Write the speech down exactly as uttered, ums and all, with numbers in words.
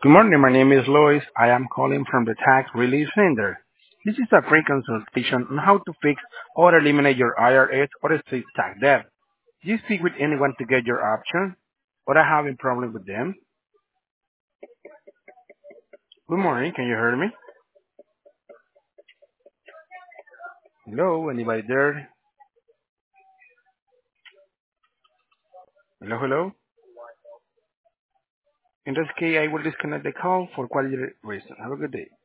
Good morning. My name is Lois. I am calling from the Tax Relief Center. This is a free consultation on how to fix or eliminate your I R S or estate tax debt. Do you speak with anyone to get your option? Or are having problem with them? Good morning. Can you hear me? Hello? Anybody there? Hello, hello? In this case, I will disconnect the call for quality reason. Have a good day.